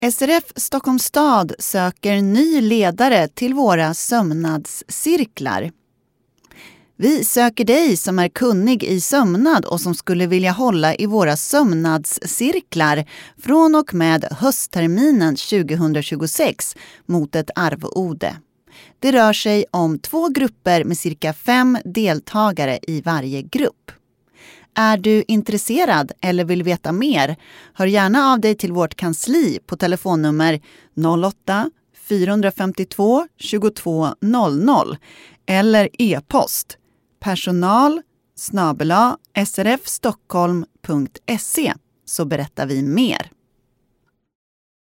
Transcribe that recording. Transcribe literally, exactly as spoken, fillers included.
S R F Stockholms stad söker ny ledare till våra sömnadscirklar. Vi söker dig som är kunnig i sömnad och som skulle vilja hålla i våra sömnadscirklar från och med höstterminen tjugohundratjugosex mot ett arvode. Det rör sig om två grupper med cirka fem deltagare i varje grupp. Är du intresserad eller vill veta mer? Hör gärna av dig till vårt kansli på telefonnummer noll åtta fyra fem två två noll noll eller e-post personal snabel-a s r f stockholm punkt se så berättar vi mer.